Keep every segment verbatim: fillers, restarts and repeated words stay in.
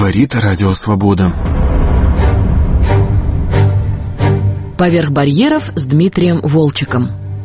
Говорит Радио Свобода. «Поверх барьеров» с Дмитрием Волчеком.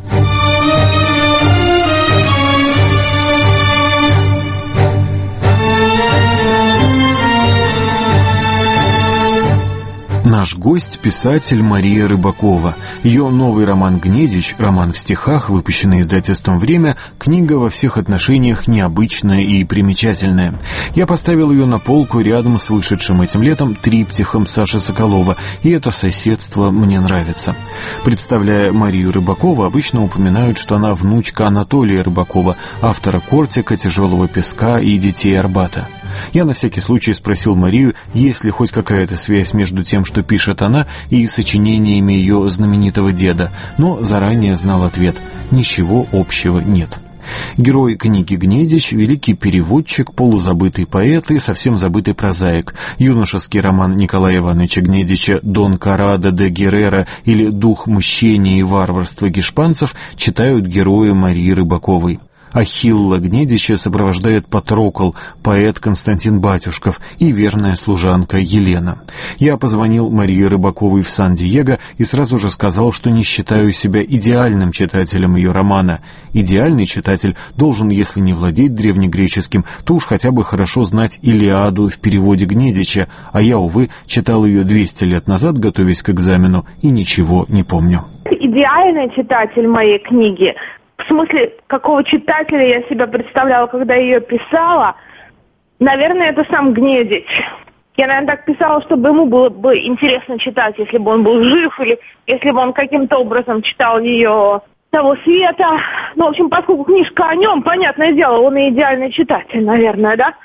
Наш гость – писатель Мария Рыбакова. Ее новый роман «Гнедич», роман в стихах, выпущенный издательством «Время», книга во всех отношениях необычная и примечательная. Я поставил ее на полку рядом с вышедшим этим летом триптихом Саши Соколова, и это соседство мне нравится. Представляя Марию Рыбакову, обычно упоминают, что она внучка Анатолия Рыбакова, автора «Кортика», «Тяжелого песка» и «Детей Арбата». Я на всякий случай спросил Марию, есть ли хоть какая-то связь между тем, что пишет она, и сочинениями ее знаменитого деда, но заранее знал ответ – ничего общего нет. Герой книги «Гнедич» – великий переводчик, полузабытый поэт и совсем забытый прозаик. Юношеский роман Николая Ивановича Гнедича «Дон Корадо де Геррера» или «Дух мщения и варварства гешпанцев» читают герои Марии Рыбаковой. Ахилла Гнедича сопровождает Патрокл, поэт Константин Батюшков и верная служанка Елена. Я позвонил Марии Рыбаковой в Сан-Диего и сразу же сказал, что не считаю себя идеальным читателем ее романа. Идеальный читатель должен, если не владеть древнегреческим, то уж хотя бы хорошо знать Илиаду в переводе Гнедича, а я, увы, читал ее двести лет назад, готовясь к экзамену, и ничего не помню. Идеальный читатель моей книги — в смысле, какого читателя я себя представляла, когда ее писала, наверное, это сам Гнедич. Я, наверное, так писала, чтобы ему было бы интересно читать, если бы он был жив, или если бы он каким-то образом читал ее того света. Ну, в общем, поскольку книжка о нем, понятное дело, он и идеальный читатель, наверное, да?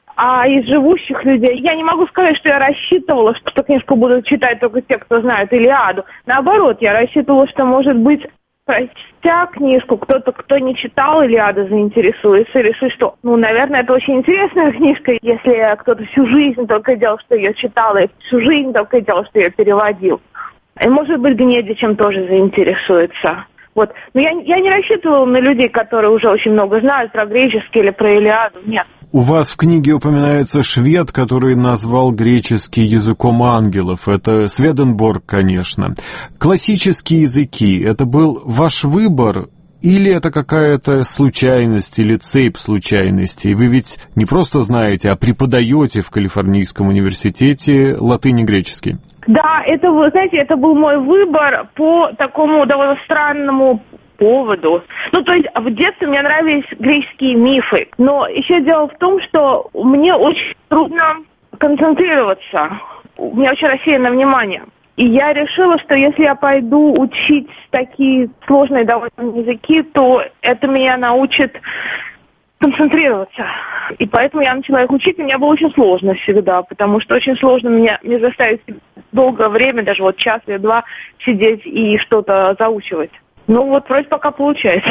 А из живущих людей я не могу сказать, что я рассчитывала, что книжку будут читать только те, кто знает Илиаду. Наоборот, я рассчитывала, что, может быть, прочтя книжку, кто-то, кто не читал Илиаду, заинтересуется и решит, что, ну, наверное, это очень интересная книжка, если кто-то всю жизнь только делал, что ее читал, и всю жизнь только делал, что ее переводил. И, может быть, Гнедичем тоже заинтересуется. Вот. Но я, я не рассчитывала на людей, которые уже очень много знают про греческий или про Илиаду. Нет. У вас в книге упоминается швед, который назвал греческий языком ангелов. Это Сведенборг, конечно. Классические языки — это был ваш выбор или это какая-то случайность или цепь случайностей? Вы ведь не просто знаете, а преподаете в Калифорнийском университете латынь и греческий. Да, это, вы знаете, это был мой выбор по такому довольно странному поводу. Ну, то есть в детстве мне нравились греческие мифы, но еще дело в том, что мне очень трудно концентрироваться, у меня очень рассеянное внимание. И я решила, что если я пойду учить такие сложные довольно языки, то это меня научит концентрироваться. И поэтому я начала их учить, и мне было очень сложно всегда, потому что очень сложно меня, мне заставить долгое время, даже вот час или два, сидеть и что-то заучивать. Ну вот вроде пока получается.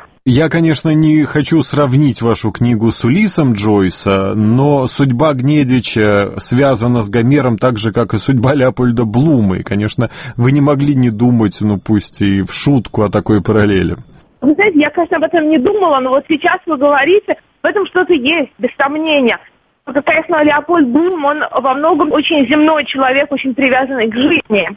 Я, конечно, не хочу сравнить вашу книгу с Улиссом Джойса, но судьба Гнедича связана с Гомером так же, как и судьба Леопольда Блума. И, конечно, вы не могли не думать, ну пусть и в шутку, о такой параллели. Вы знаете, я, конечно, об этом не думала, но вот сейчас вы говорите, в этом что-то есть, без сомнения. Конечно, Леопольд Блум, он во многом очень земной человек, очень привязанный к жизни.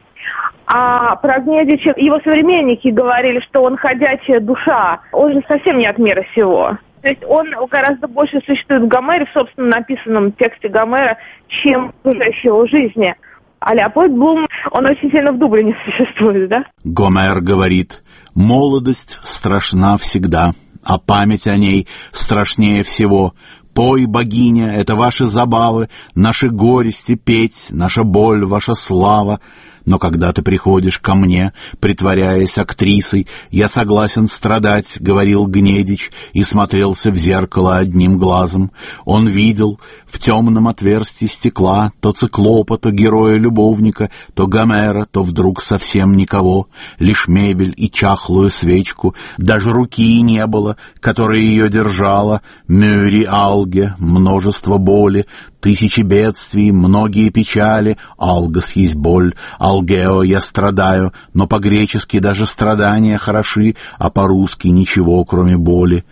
А про Гнедича его современники говорили, что он ходячая душа. Он же совсем не от мира сего. То есть он гораздо больше существует в Гомере, в собственно написанном тексте Гомера, чем в его жизни. А Леопольд Блум, он очень сильно в Дублине существует, да? Гомер говорит: «Молодость страшна всегда, а память о ней страшнее всего. Пой, богиня, это ваши забавы, наши горести петь, наша боль, ваша слава. Но когда ты приходишь ко мне, притворяясь актрисой, я согласен страдать», — говорил Гнедич и смотрелся в зеркало одним глазом. Он видел в темном отверстии стекла то циклопа, то героя-любовника, то Гомера, то вдруг совсем никого, лишь мебель и чахлую свечку, даже руки не было, которая ее держала, мюри алге, множество боли, тысячи бедствий, многие печали, алгос есть боль, алгео я страдаю, но по-гречески даже страдания хороши, а по-русски ничего, кроме боли.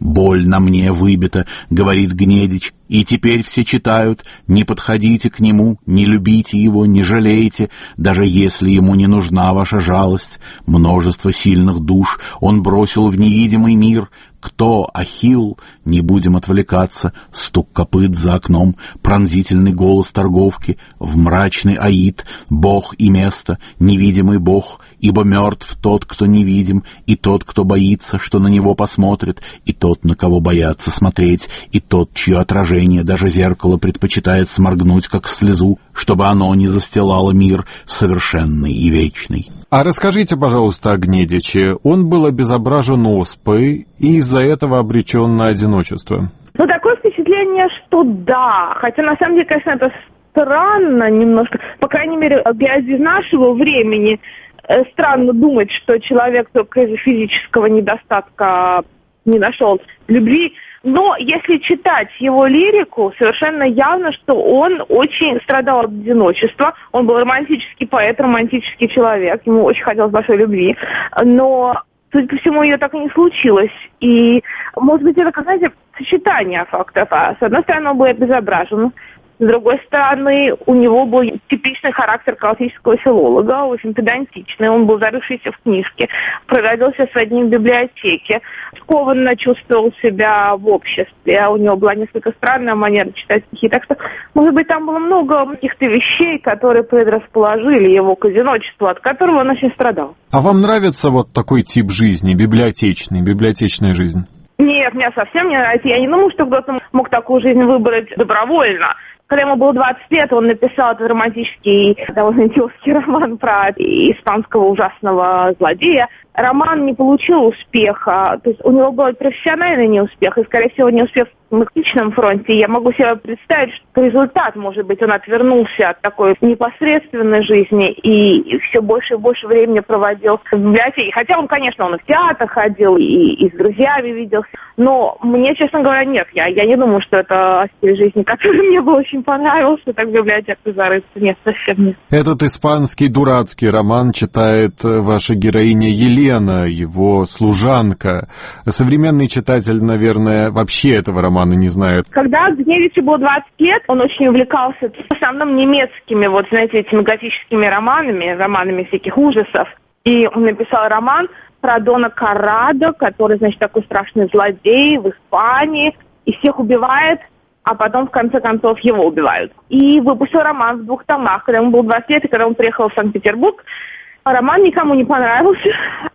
Боль на мне выбита, говорит Гнедич, и теперь все читают: не подходите к нему, не любите его, не жалейте, даже если ему не нужна ваша жалость. Множество сильных душ он бросил в невидимый мир. Кто Ахилл? Не будем отвлекаться. Стук копыт за окном, пронзительный голос торговки, в мрачный Аид, бог и место, невидимый бог, ибо мертв тот, кто невидим, и тот, кто боится, что на него посмотрит, и тот, на кого боятся смотреть, и тот, чье отражение даже зеркало предпочитает сморгнуть, как слезу, чтобы оно не застилало мир совершенный и вечный. А расскажите, пожалуйста, о Гнедиче. Он был обезображен оспой и из-за этого обречен на одиночество. Ну, такое впечатление, что да. Хотя, на самом деле, конечно, это странно немножко. По крайней мере, глядя из нашего времени, э, странно думать, что человек только из-за физического недостатка не нашел любви. Но если читать его лирику, совершенно явно, что он очень страдал от одиночества. Он был романтический поэт, романтический человек. Ему очень хотелось большой любви. Но, судя по всему, ее так и не случилось. И, может быть, это, как, знаете, сочетание фактов. С одной стороны, он был обезображен. С другой стороны, у него был типичный характер классического филолога, очень педантичный, он был зарывшийся в книжки, проводился с одним в библиотеке, скованно чувствовал себя в обществе, у него была несколько странная манера читать стихи, так что, может быть, там было много каких-то вещей, которые предрасположили его к одиночеству, от которого он очень страдал. А вам нравится вот такой тип жизни, библиотечный, библиотечная жизнь? Нет, мне совсем не нравится. Я не думаю, что кто-то мог такую жизнь выбрать добровольно. Когда ему было двадцать лет, он написал этот романтический, довольно идиотский роман про испанского ужасного злодея. Роман не получил успеха, то есть у него был профессиональный неуспех, и, скорее всего, неуспех на личном фронте. Я могу себе представить, что результат, может быть, он отвернулся от такой непосредственной жизни и все больше и больше времени проводил в библиотеке. Хотя он, конечно, он и в театр ходил, и, и с друзьями виделся. Но мне, честно говоря, нет. Я, я не думаю, что это стиль жизни, который мне бы очень понравился, так в библиотеку зарыться. Нет, совсем нет. Этот испанский дурацкий роман читает ваша героиня Елена, его служанка. Современный читатель, наверное, вообще этого романа не знает. Когда Гнедичу было двадцать лет, он очень увлекался в основном немецкими, вот, знаете, этими готическими романами, романами всяких ужасов. И он написал роман про Дона Коррадо, который, значит, такой страшный злодей в Испании, и всех убивает, а потом, в конце концов, его убивают. И выпустил роман в двух томах, когда ему было двадцать лет, и когда он приехал в Санкт-Петербург. Роман никому не понравился.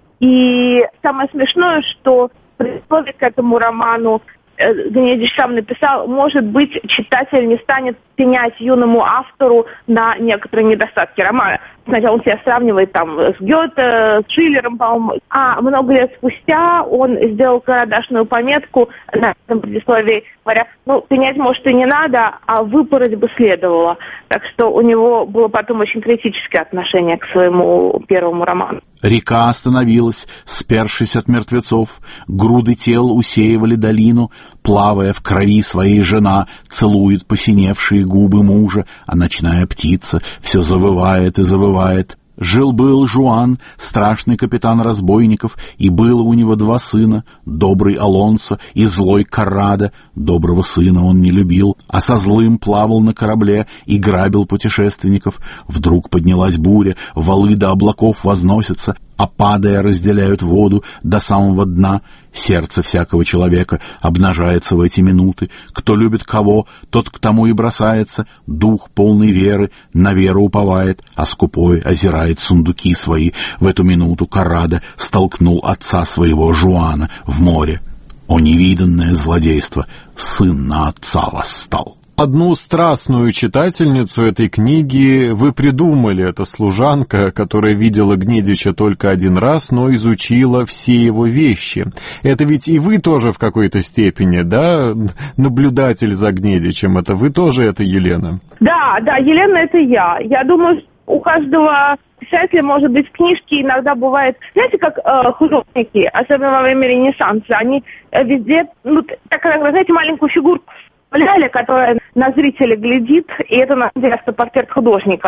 И самое смешное, что предисловие к этому роману Гнедич сам написал: может быть, читатель не станет пенять юному автору на некоторые недостатки романа. Сначала он себя сравнивает там с Гёте, с Шиллером, по-моему. А много лет спустя он сделал карандашную пометку на этом предисловии, говоря: ну, пенять, может, и не надо, а выпороть бы следовало. Так что у него было потом очень критическое отношение к своему первому роману. Река остановилась, спершись от мертвецов, груды тел усеивали долину, плавая в крови своей жена, целует посиневшие губы мужа, а ночная птица все завывает и завывает. Жил-был Жуан, страшный капитан разбойников, и было у него два сына, добрый Алонсо и злой Коррадо. Доброго сына он не любил, а со злым плавал на корабле и грабил путешественников. Вдруг поднялась буря, валы до облаков возносятся, а падая разделяют воду до самого дна. Сердце всякого человека обнажается в эти минуты. Кто любит кого, тот к тому и бросается. Дух полный веры на веру уповает, а скупой озирает сундуки свои. В эту минуту Коррадо столкнул отца своего Жуана в море. О невиданное злодейство! Сын на отца восстал. Одну страстную читательницу этой книги вы придумали. Это служанка, которая видела Гнедича только один раз, но изучила все его вещи. Это ведь и вы тоже в какой-то степени, да, наблюдатель за Гнедичем. Это вы тоже, это Елена? Да, да, Елена — это я. Я думаю, у каждого писателя, может быть, в книжке иногда бывает, знаете, как э, художники, особенно во время Ренессанса, они э, везде, ну, так, знаете, маленькую фигурку, которая на зрителя глядит, и это, на самом деле, автопортрет художника.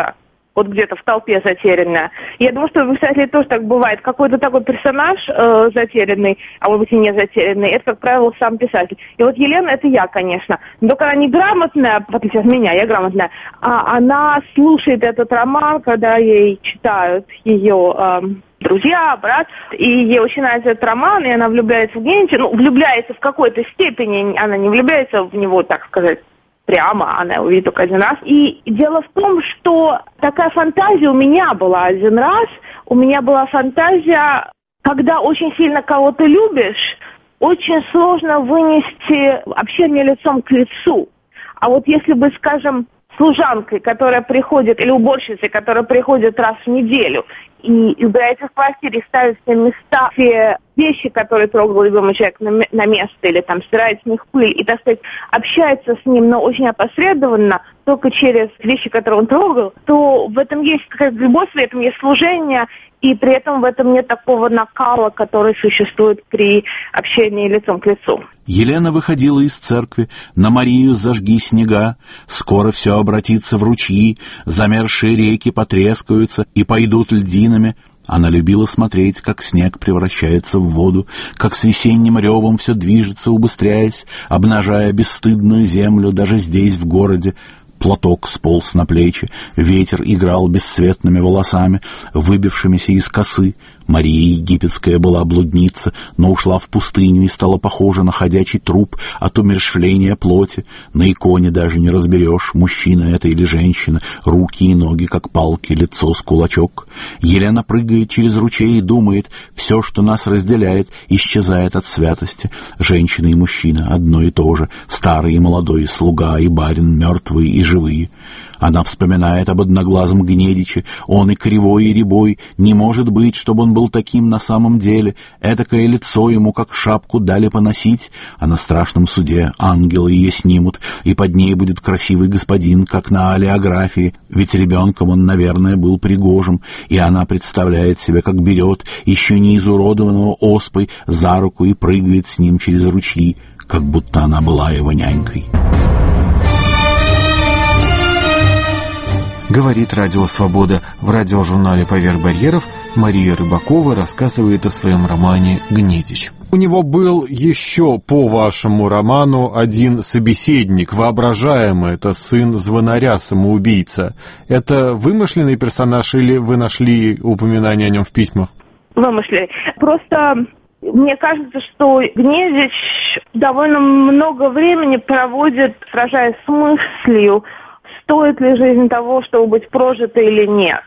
вот где-то в толпе затерянная. Я думаю, что у писателей тоже так бывает. Какой-то такой персонаж э, затерянный, а может быть и не затерянный, это, как правило, сам писатель. И вот Елена — это я, конечно. Но только она не грамотная, в отличие от меня, я грамотная, а она слушает этот роман, когда ей читают ее э, друзья, брат, и ей очень нравится этот роман, и она влюбляется в Гнедича. Ну, влюбляется в какой-то степени, она не влюбляется в него, так сказать, прямо, она его видит только один раз. И дело в том, что такая фантазия у меня была один раз. У меня была фантазия, когда очень сильно кого-то любишь, очень сложно вынести общение лицом к лицу. А вот если бы, скажем, служанкой, которая приходит, или уборщицей, которая приходит раз в неделю, и убирается в квартире, и ставит все места, все вещи, которые трогал любимый человек, на, на место, или там стирает с них пыль, и, так сказать, общается с ним, но очень опосредованно, только через вещи, которые он трогал, то в этом есть какая-то любовь, в этом есть служение, и при этом в этом нет такого накала, который существует при общении лицом к лицу. Елена выходила из церкви, на Марию зажги снега, скоро все обратится в ручьи, замерзшие реки потрескаются и пойдут льдинами. Она любила смотреть, как снег превращается в воду, как с весенним ревом все движется, убыстряясь, обнажая бесстыдную землю даже здесь, в городе. Платок сполз на плечи, ветер играл бесцветными волосами, выбившимися из косы. Мария Египетская была блудница, но ушла в пустыню и стала похожа на ходячий труп от умерщвления плоти. На иконе даже не разберешь, мужчина это или женщина, руки и ноги, как палки, лицо с кулачок. Елена прыгает через ручей и думает, все, что нас разделяет, исчезает от святости. Женщина и мужчина одно и то же, старый и молодой, слуга и барин, мертвые и живые. Она вспоминает об одноглазом Гнедиче. Он и кривой, и рябой. Не может быть, чтобы он был таким на самом деле. Этакое лицо ему, как шапку, дали поносить. А на страшном суде ангелы ее снимут, и под ней будет красивый господин, как на олеографии. Ведь ребенком он, наверное, был пригожим. И она представляет себе, как берет еще не изуродованного оспой за руку и прыгает с ним через ручьи, как будто она была его нянькой. Говорит Радио Свобода. В радиожурнале «Поверх барьеров» Мария Рыбакова рассказывает о своем романе «Гнедич». У него был еще по вашему роману один собеседник, воображаемый, это сын звонаря-самоубийца. Это вымышленный персонаж или вы нашли упоминание о нем в письмах? Вымышленный. Просто мне кажется, что Гнедич довольно много времени проводит, сражаясь с мыслью, стоит ли жизнь того, чтобы быть прожитой или нет.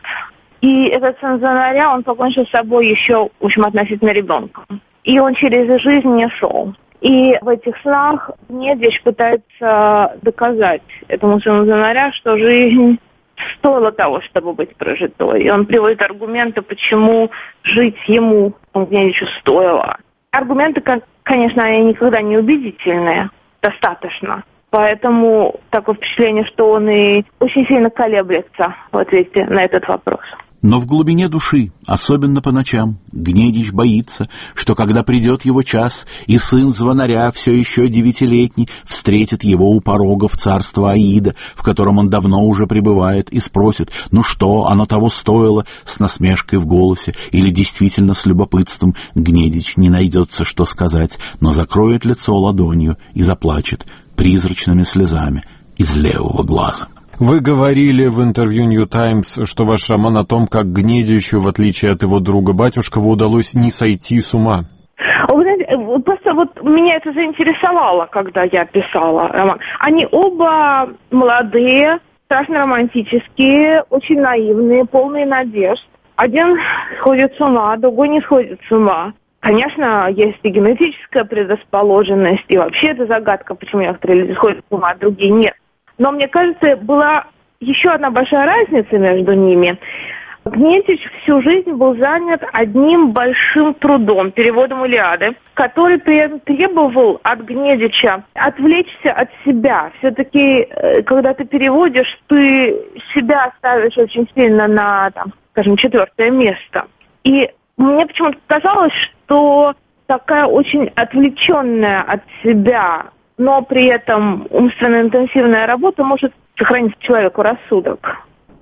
И этот сын звонаря, он покончил с собой еще, в общем, относительно ребенком. И он через жизнь не шел. И в этих снах Гнедич пытается доказать этому сыну звонаря, что жизнь стоила того, чтобы быть прожитой. И он приводит аргументы, почему жить ему, Гнедичу, стоило. Аргументы, конечно, они никогда не убедительные, достаточно. Поэтому такое впечатление, что он и очень сильно колеблется в ответе на этот вопрос. Но в глубине души, особенно по ночам, Гнедич боится, что когда придет его час, и сын звонаря, все еще девятилетний, встретит его у порога в царство Аида, в котором он давно уже пребывает, и спросит, ну что, оно того стоило, с насмешкой в голосе, или действительно с любопытством. Гнедич не найдется, что сказать, но закроет лицо ладонью и заплачет призрачными слезами из левого глаза. Вы говорили в интервью New Times, что ваш роман о том, как Гнедичу, в отличие от его друга Батюшкова, удалось не сойти с ума. Вы знаете, просто вот меня это заинтересовало, когда я писала роман. Они оба молодые, страшно романтические, очень наивные, полные надежд. Один сходит с ума, другой не сходит с ума. Конечно, есть и генетическая предрасположенность, и вообще это загадка, почему некоторые люди сходят с ума, а другие нет. Но мне кажется, была еще одна большая разница между ними. Гнедич всю жизнь был занят одним большим трудом, переводом «Илиады», который при этом требовал от Гнедича отвлечься от себя. Все-таки, когда ты переводишь, ты себя ставишь очень сильно на, там, скажем, четвертое место. И мне почему-то казалось, что такая очень отвлеченная от себя, но при этом умственно интенсивная работа может сохранить человеку рассудок.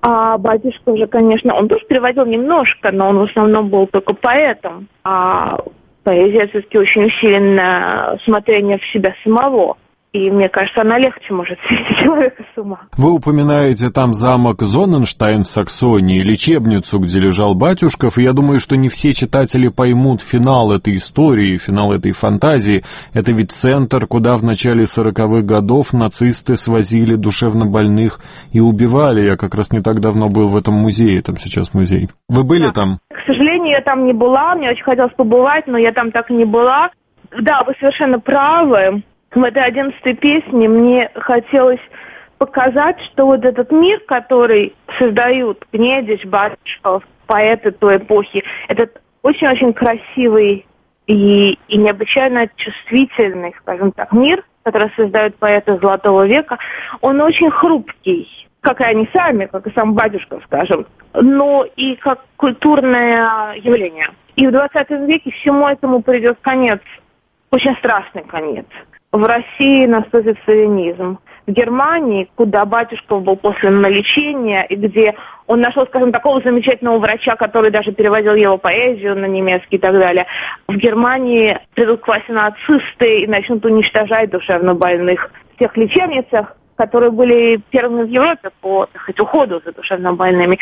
А батюшка же, конечно, он тоже переводил немножко, но он в основном был только поэтом. А поэзия все-таки очень усиленное смотрение в себя самого. И мне кажется, она легче может свести человека с ума. Вы упоминаете там замок Зонненштайн в Саксонии, лечебницу, где лежал Батюшков, и я думаю, что не все читатели поймут финал этой истории, финал этой фантазии. Это ведь центр, куда в начале сороковых годов нацисты свозили душевнобольных и убивали. Я как раз не так давно был в этом музее, там сейчас музей. Вы были да. там? К сожалению, я там не была, мне очень хотелось побывать, но я там так и не была. Да, вы совершенно правы. В этой одиннадцатой песне мне хотелось показать, что вот этот мир, который создают Гнедич, Батюшков, поэты той эпохи, этот очень-очень красивый и, и необычайно чувствительный, скажем так, мир, который создают поэты Золотого века, он очень хрупкий, как и они сами, как и сам Батюшков, скажем, но и как культурное явление. И в двадцатом веке всему этому придет конец, очень страшный конец. В России наступит сталинизм. В Германии, куда Батюшков был послан на лечение, и где он нашел, скажем, такого замечательного врача, который даже переводил его поэзию на немецкий и так далее, в Германии придут к власти нацисты и начнут уничтожать душевнобольных в тех лечебницах, которые были первыми в Европе по, так сказать, уходу за душевнобольными.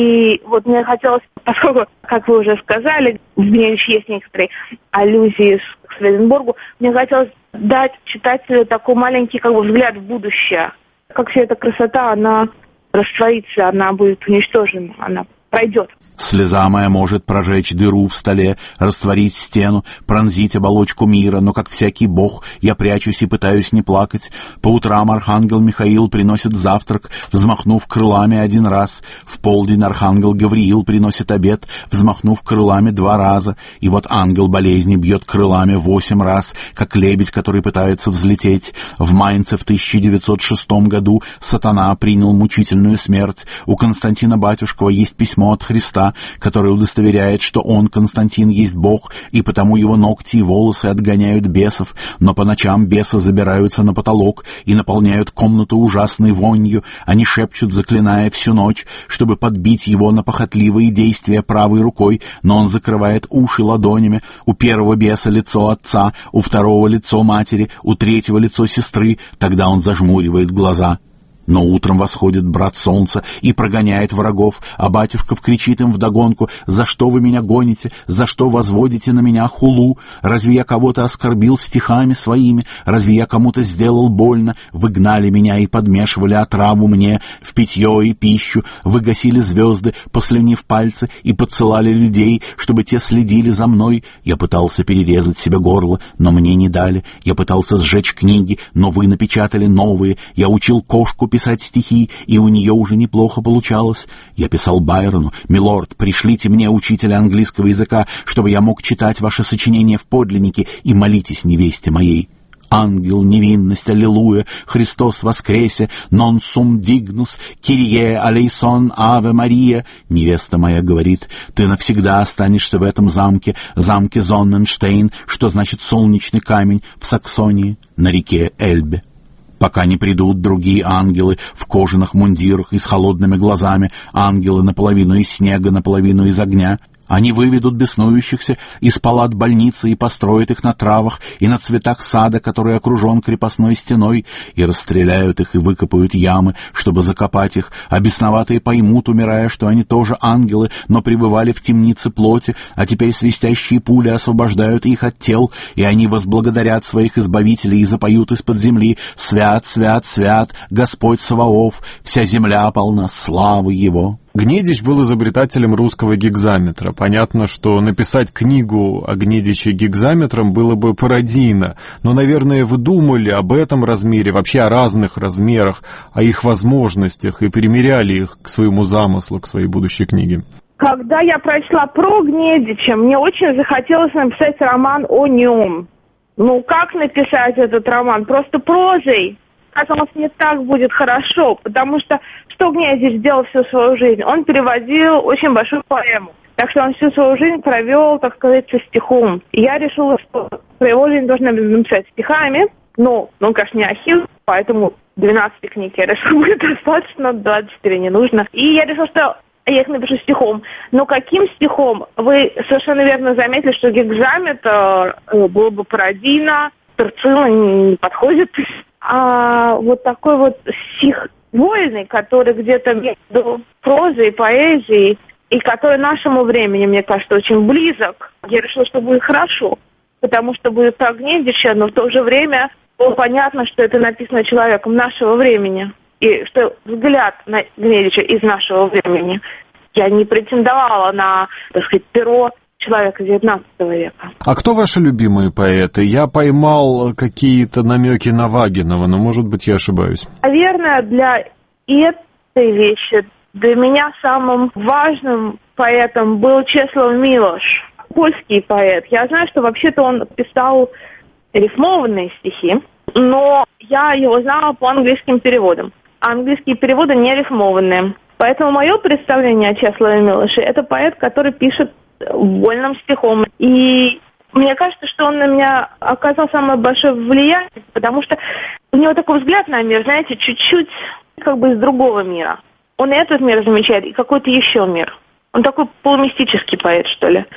И вот мне хотелось, поскольку, как вы уже сказали, в Гнедиче есть некоторые аллюзии к Сведенборгу, мне хотелось дать читателю такой маленький как бы взгляд в будущее. Как вся эта красота, она растворится, она будет уничтожена, она пройдет. Слеза моя может прожечь дыру в столе, растворить стену, пронзить оболочку мира, но, как всякий бог, я прячусь и пытаюсь не плакать. По утрам архангел Михаил приносит завтрак, взмахнув крылами один раз. В полдень архангел Гавриил приносит обед, взмахнув крылами два раза. И вот ангел болезни бьет крылами восемь раз, как лебедь, который пытается взлететь. В Майнце в тысяча девятьсот шестом году сатана принял мучительную смерть. У Константина Батюшкова есть письмо от Христа, который удостоверяет, что он, Константин, есть Бог, и потому его ногти и волосы отгоняют бесов, но по ночам бесы забираются на потолок и наполняют комнату ужасной вонью. Они шепчут, заклиная всю ночь, чтобы подбить его на похотливые действия правой рукой, но он закрывает уши ладонями. У первого беса лицо отца, у второго лицо матери, у третьего лицо сестры, тогда он зажмуривает глаза. Но утром восходит брат солнца и прогоняет врагов, а Батюшков кричит им вдогонку: «За что вы меня гоните? За что возводите на меня хулу? Разве я кого-то оскорбил стихами своими? Разве я кому-то сделал больно? Вы гнали меня и подмешивали отраву мне в питье и пищу, вы гасили звезды, послюнив пальцы, и подсылали людей, чтобы те следили за мной. Я пытался перерезать себе горло, но мне не дали. Я пытался сжечь книги, но вы напечатали новые. Я учил кошку писать стихи, и у нее уже неплохо получалось. Я писал Байрону: «Милорд, пришлите мне учителя английского языка, чтобы я мог читать ваши сочинения в подлиннике, и молитесь невесте моей». Ангел, невинность, аллилуйя, Христос воскресе, нон сум дигнус, кирие алейсон, аве Мария. Невеста моя говорит: ты навсегда останешься в этом замке, замке Зонненштейн, что значит солнечный камень, в Саксонии, на реке Эльбе. Пока не придут другие ангелы в кожаных мундирах и с холодными глазами, ангелы наполовину из снега, наполовину из огня. Они выведут беснующихся из палат больницы и построят их на травах и на цветах сада, который окружен крепостной стеной, и расстреляют их и выкопают ямы, чтобы закопать их, а бесноватые поймут, умирая, что они тоже ангелы, но пребывали в темнице плоти, а теперь свистящие пули освобождают их от тел, и они возблагодарят своих избавителей и запоют из-под земли: «Свят, свят, свят, Господь Саваоф, вся земля полна славы Его». Гнедич был изобретателем русского гекзаметра. Понятно, что написать книгу о Гнедиче гекзаметром было бы пародийно, но, наверное, вы думали об этом размере, вообще о разных размерах, о их возможностях и примеряли их к своему замыслу, к своей будущей книге. Когда я прочла про Гнедича, мне очень захотелось написать роман о нем. Ну, как написать этот роман? Просто прозой? Казалось, не так будет хорошо, потому что что Гнедич сделал всю свою жизнь? Он переводил очень большую поэму. Так что он всю свою жизнь провел, так сказать, со стихом. И я решила, что про его жизнь должна написать стихами, Ну, он, конечно, не Ахилл, поэтому двенадцать книг я решила, будет достаточно, двадцать четыре не нужно. И я решила, что я их напишу стихом. Но каким стихом? Вы совершенно верно заметили, что гекзаметр было бы пародийно, Терцина не подходит. А вот такой вот стих вольный, который где-то между прозой и поэзией, и который нашему времени, мне кажется, очень близок, я решила, что будет хорошо. Потому что будет про Гнедича, но в то же время было понятно, что это написано человеком нашего времени. И что взгляд на Гнедича из нашего времени. Я не претендовала на, так сказать, перо человека девятнадцатого века. А кто ваши любимые поэты? Я поймал какие-то намеки на Вагинова, но, может быть, я ошибаюсь. Наверное, для этой вещи для меня самым важным поэтом был Чеслав Милош, польский поэт. Я знаю, что вообще-то он писал рифмованные стихи, но я его знала по английским переводам. А английские переводы не рифмованные. Поэтому мое представление о Чеславе Милоше – это поэт, который пишет вольным стихом. И мне кажется, что он на меня оказал самое большое влияние, потому что у него такой взгляд на мир, знаете, чуть-чуть как бы из другого мира. Он и этот мир замечает, и какой-то еще мир. Он такой полумистический поэт, что ли.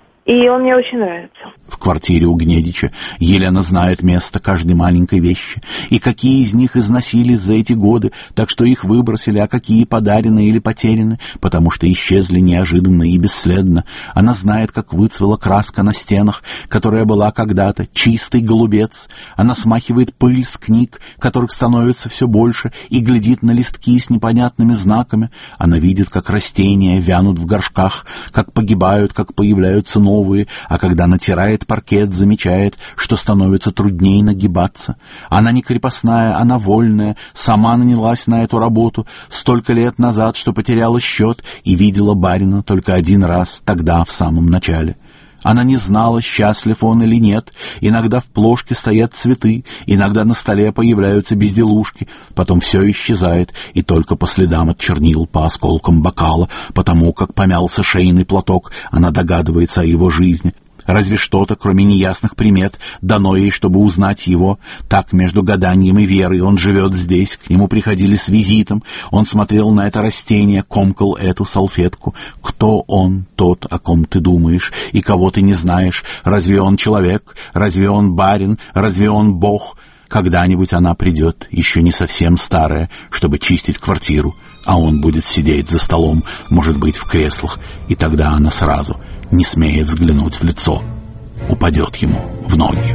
И он мне очень нравится. В квартире у Гнедича Елена знает место каждой маленькой вещи, и какие из них износились за эти годы, так что их выбросили, а какие подарены или потеряны, потому что исчезли неожиданно и бесследно. Она знает, как выцвела краска на стенах, которая была когда-то чистый голубец. Она смахивает пыль с книг, которых становится все больше, и глядит на листки с непонятными знаками. Она видит, как растения вянут в горшках, как погибают, как появляются новые. А когда натирает паркет, замечает, что становится труднее нагибаться. Она не крепостная, она вольная, сама нанялась на эту работу столько лет назад, что потеряла счет и видела барина только один раз, тогда, в самом начале. Она не знала, счастлив он или нет. Иногда в плошке стоят цветы, иногда на столе появляются безделушки, потом все исчезает, и только по следам от чернил, по осколкам бокала, потому как помялся шейный платок, она догадывается о его жизни. Разве что-то, кроме неясных примет, дано ей, чтобы узнать его. Так между гаданием и верой он живет здесь, к нему приходили с визитом, он смотрел на это растение, комкал эту салфетку. Кто он, тот, о ком ты думаешь, и кого ты не знаешь? Разве он человек? Разве он барин? Разве он бог? Когда-нибудь она придет, еще не совсем старая, чтобы чистить квартиру, а он будет сидеть за столом, может быть, в креслах, и тогда она сразу, не смея взглянуть в лицо, упадет ему в ноги.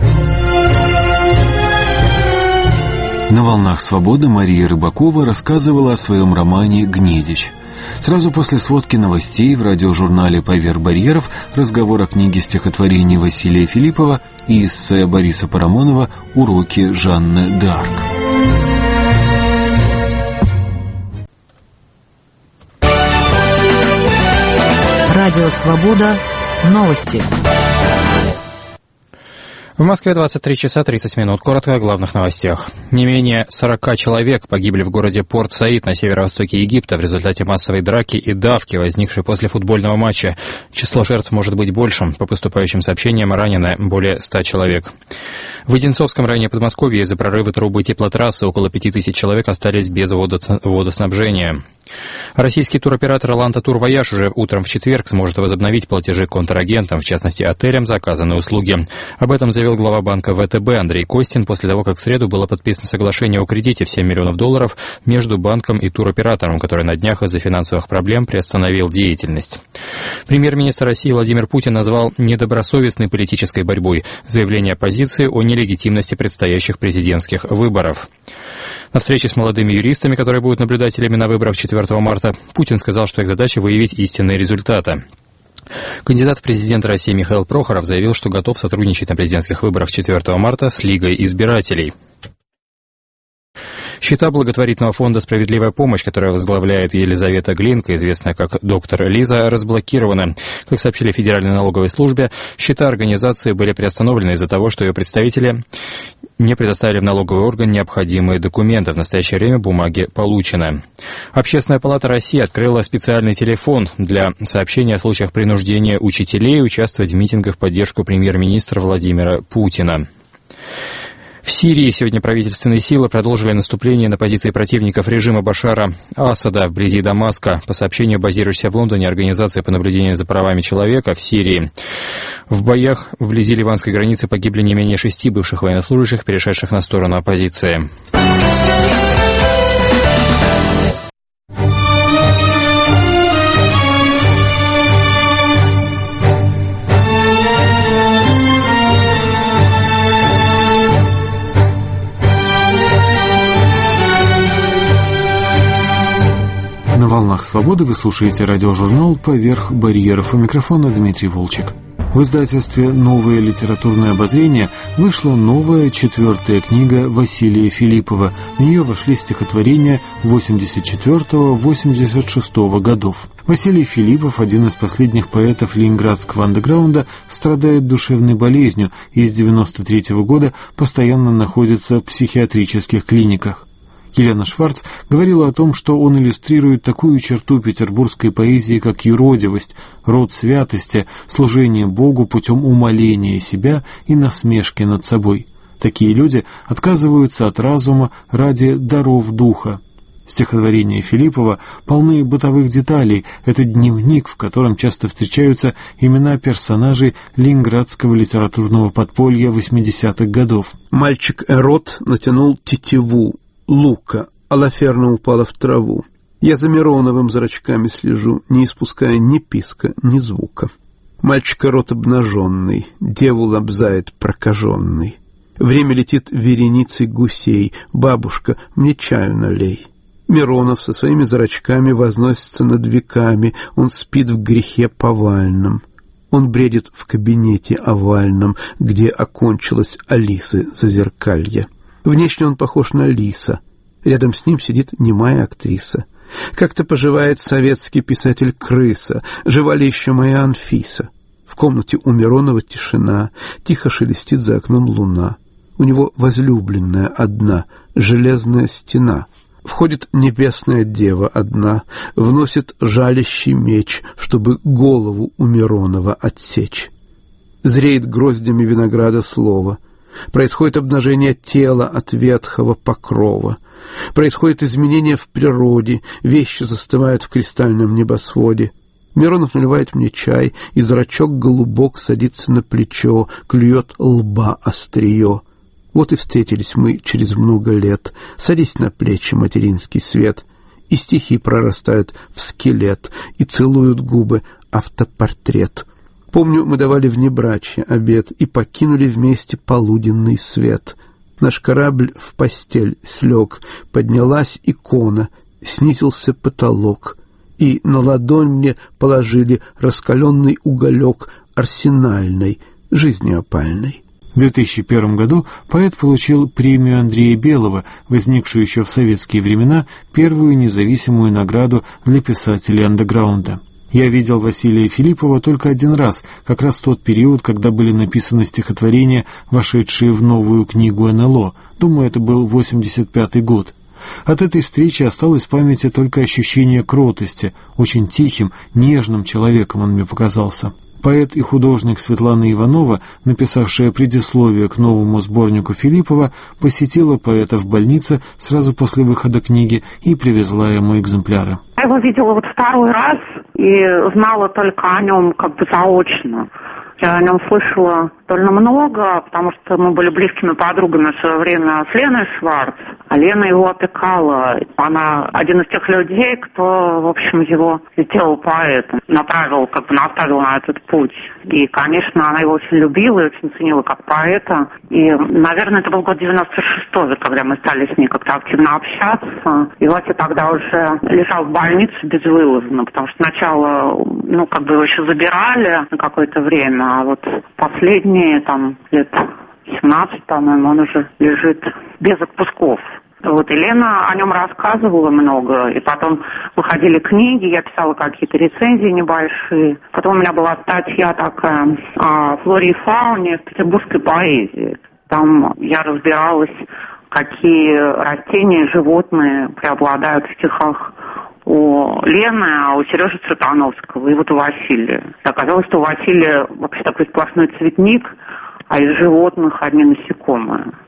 На «Волнах свободы» Мария Рыбакова рассказывала о своем романе «Гнедич». Сразу после сводки новостей в радиожурнале «Поверх барьеров» разговор о книге стихотворений Василия Филиппова и эссе Бориса Парамонова «Уроки Жанны д'Арк». Радио «Свобода». Новости. В Москве двадцать три часа тридцать минут. Коротко о главных новостях. Не менее сорока человек погибли в городе Порт-Саид на северо-востоке Египта в результате массовой драки и давки, возникшей после футбольного матча. Число жертв может быть большим. По поступающим сообщениям, ранены более ста человек. В Одинцовском районе Подмосковья из-за прорыва трубы теплотрассы около пяти тысяч человек остались без водоснабжения. Российский туроператор «Ланта Тур Вояж» уже утром в четверг сможет возобновить платежи контрагентам, в частности отелям, за оказанные услуги. Об этом заявил глава банка вэ тэ бэ Андрей Костин после того, как в среду было подписано соглашение о кредите в семь миллионов долларов между банком и туроператором, который на днях из-за финансовых проблем приостановил деятельность. Премьер-министр России Владимир Путин назвал недобросовестной политической борьбой заявление оппозиции о нелегитимности предстоящих президентских выборов. На встрече с молодыми юристами, которые будут наблюдателями на выборах четвёртого марта, Путин сказал, что их задача выявить истинные результаты. Кандидат в президенты России Михаил Прохоров заявил, что готов сотрудничать на президентских выборах четвёртого марта с Лигой избирателей. Счета благотворительного фонда «Справедливая помощь», которую возглавляет Елизавета Глинка, известная как доктор Лиза, разблокированы. Как сообщили в Федеральной налоговой службе, счета организации были приостановлены из-за того, что ее представители не предоставили в налоговый орган необходимые документы. В настоящее время бумаги получены. Общественная палата России открыла специальный телефон для сообщения о случаях принуждения учителей участвовать в митингах в поддержку премьер-министра Владимира Путина. В Сирии сегодня правительственные силы продолжили наступление на позиции противников режима Башара Асада вблизи Дамаска. По сообщению базирующейся в Лондоне организации по наблюдению за правами человека в Сирии. В боях вблизи ливанской границы погибли не менее шести бывших военнослужащих, перешедших на сторону оппозиции. На волнах свободы вы слушаете радиожурнал «Поверх барьеров». У микрофона Дмитрий Волчек. В издательстве «Новое литературное обозрение» вышла новая четвертая книга Василия Филиппова. В нее вошли стихотворения восемьдесят четвёртого — восемьдесят шестого годов. Василий Филиппов, один из последних поэтов ленинградского андеграунда, страдает душевной болезнью и с девяносто третьего года постоянно находится в психиатрических клиниках. Елена Шварц говорила о том, что он иллюстрирует такую черту петербургской поэзии, как юродивость, род святости, служение Богу путем умаления себя и насмешки над собой. Такие люди отказываются от разума ради даров духа. Стихотворения Филиппова полны бытовых деталей. Это дневник, в котором часто встречаются имена персонажей ленинградского литературного подполья восьмидесятых годов. Мальчик Эрот натянул тетиву лука, а Лаферна упала в траву. Я за Мироновым зрачками слежу, не испуская ни писка, ни звука. Мальчик Эрот обнаженный, деву лобзает прокаженный. Время летит вереницей гусей, бабушка, мне чаю налей. Миронов со своими зрачками возносится над веками, он спит в грехе повальном. Он бредит в кабинете овальном, где окончилась Алисы зазеркалье. Внешне он похож на лиса. Рядом с ним сидит немая актриса. Как-то поживает советский писатель-крыса. Жива ли еще моя Анфиса? В комнате у Миронова тишина. Тихо шелестит за окном луна. У него возлюбленная одна, железная стена. Входит небесная дева одна, вносит жалящий меч, чтобы голову у Миронова отсечь. Зреет гроздями винограда слово. Происходит обнажение тела от ветхого покрова. Происходит изменение в природе, вещи застывают в кристальном небосводе. Миронов наливает мне чай, и зрачок голубок садится на плечо, клюет лба острие. Вот и встретились мы через много лет. Садись на плечи, материнский свет. И стихи прорастают в скелет, и целуют губы автопортрет. Помню, мы давали внебрачье обед и покинули вместе полуденный свет. Наш корабль в постель слег, поднялась икона, снизился потолок, и на ладонь мне положили раскаленный уголек арсенальной, жизнеопальной. В две тысячи первом году поэт получил премию Андрея Белого, возникшую еще в советские времена, первую независимую награду для писателей андеграунда. Я видел Василия Филиппова только один раз, как раз в тот период, когда были написаны стихотворения, вошедшие в новую книгу эн эл о. Думаю, это был восемьдесят пятый год. От этой встречи осталось в памяти только ощущение кротости. Очень тихим, нежным человеком он мне показался. Поэт и художник Светлана Иванова, написавшая предисловие к новому сборнику Филиппова, посетила поэта в больнице сразу после выхода книги и привезла ему экземпляры. Я его видела вот второй раз и знала только о нем как бы заочно. Я о нем слышала довольно много, потому что мы были близкими подругами в свое время с Леной Шварц, а Лена его опекала. Она один из тех людей, кто, в общем, его сделал поэтом, направил, как бы наставил на этот путь. И, конечно, она его очень любила и очень ценила как поэта. И, наверное, это был год девяносто шестой, когда мы стали с ней как-то активно общаться. И Вася тогда уже лежал в больнице безвылазно, потому что сначала, ну, как бы его еще забирали на какое-то время, а вот последние там лет семнадцать, по-моему, он уже лежит без отпусков. Вот, Елена о нем рассказывала много, и потом выходили книги, я писала какие-то рецензии небольшие. Потом у меня была статья такая о флоре и фауне в петербургской поэзии. Там я разбиралась, какие растения, животные преобладают в стихах у Лены, а у Сережи Цветановского и вот у Василия. Оказалось, что у Василия вообще такой сплошной цветник, а из животных одни насекомые.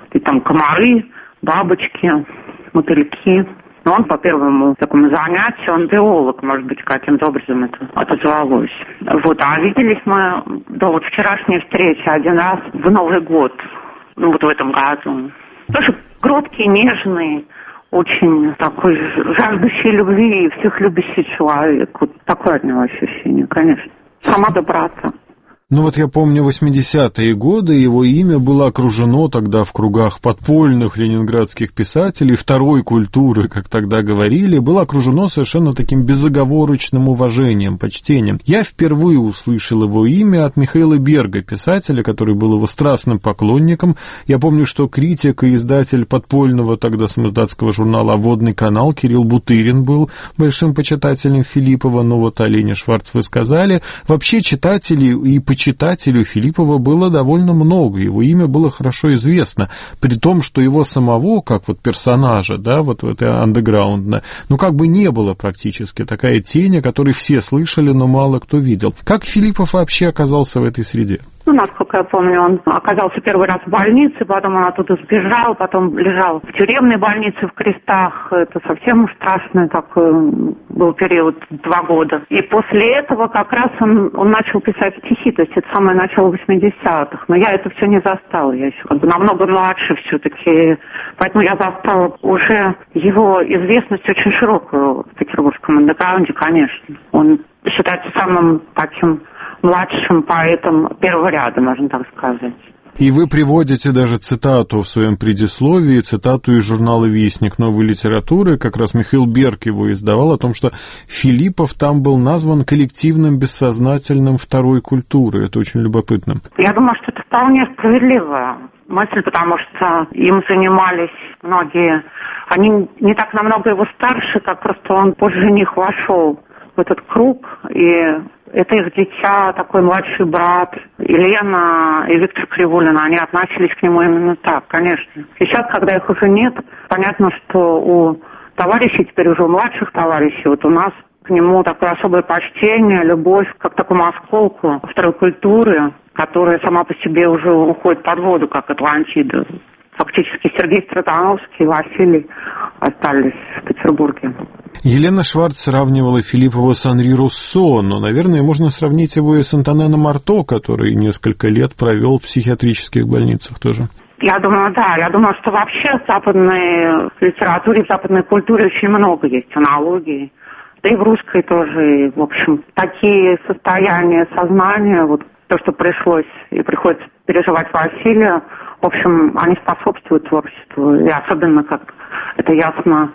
И там комары, бабочки, мотыльки. Но он по первому такому занятию, он биолог, может быть, каким-то образом это отозвалось. Вот, а виделись мы до вот вчерашней встречи один раз в Новый год, ну вот в этом году. Тоже кроткий, нежный, очень такой жаждущий любви и всех любящий человек. Вот такое от него ощущение, конечно. Сама доброта. Ну вот я помню восьмидесятые годы, его имя было окружено тогда в кругах подпольных ленинградских писателей, второй культуры, как тогда говорили, было окружено совершенно таким безоговорочным уважением, почтением. Я впервые услышал его имя от Михаила Берга, писателя, который был его страстным поклонником. Я помню, что критик и издатель подпольного тогда самоиздатского журнала «Водный канал» Кирилл Бутырин был большим почитателем Филиппова, но вот о Лене Шварц вы сказали. Вообще читателей и почитателю Филиппова было довольно много, его имя было хорошо известно, при том, что его самого, как вот персонажа, да, вот это андеграундное, ну как бы не было практически, такая тень, о которой все слышали, но мало кто видел. Как Филиппов вообще оказался в этой среде? Ну, насколько я помню, он оказался первый раз в больнице, потом он оттуда сбежал, потом лежал в тюремной больнице в Крестах. Это совсем уж страшный такой был период, два года. И после этого как раз он, он начал писать стихи, то есть это самое начало восьмидесятых. Но я это все не застала, я еще как бы намного младше все-таки. Поэтому я застала уже его известность очень широкую в петербургском андеграунде, конечно. Он считается самым таким младшим поэтом первого ряда, можно так сказать. И вы приводите даже цитату в своем предисловии, цитату из журнала «Вестник новой литературы», как раз Михаил Берг его издавал, о том, что Филиппов там был назван коллективным бессознательным второй культуры. Это очень любопытно. Я думаю, что это вполне справедливая мысль, потому что им занимались многие, они не так намного его старше, как просто он позже них вошел в этот круг, и это их дитя, такой младший брат. И Лена, и Виктор Кривулин, они относились к нему именно так, конечно. И сейчас, когда их уже нет, понятно, что у товарищей, теперь уже у младших товарищей, вот у нас к нему такое особое почтение, любовь, как к такому осколку второй культуры, которая сама по себе уже уходит под воду, как Атлантида. Фактически Сергей Стратановский и Василий остались в Петербурге. Елена Шварц сравнивала Филиппова с Анри Руссо, но, наверное, можно сравнить его и с Антоненом Арто, который несколько лет провел в психиатрических больницах тоже. Я думаю, да. Я думаю, что вообще в западной литературе, в западной культуре очень много есть аналогий. Да и в русской тоже. И, в общем, такие состояния сознания, вот то, что пришлось и приходится переживать Василию, в общем, они способствуют творчеству. И особенно, как это ясно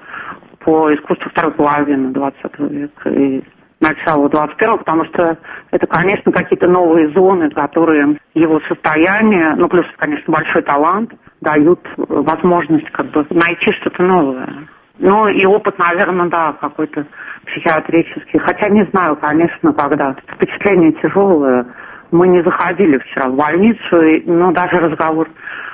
по искусству второй половины двадцатого века и начала двадцать первого, потому что это, конечно, какие-то новые зоны, которые его состояние, ну, плюс, конечно, большой талант, дают возможность как бы найти что-то новое. Ну, и опыт, наверное, да, какой-то психиатрический. Хотя не знаю, конечно, когда. Впечатление тяжелое. Мы не заходили вчера в больницу, но даже разговор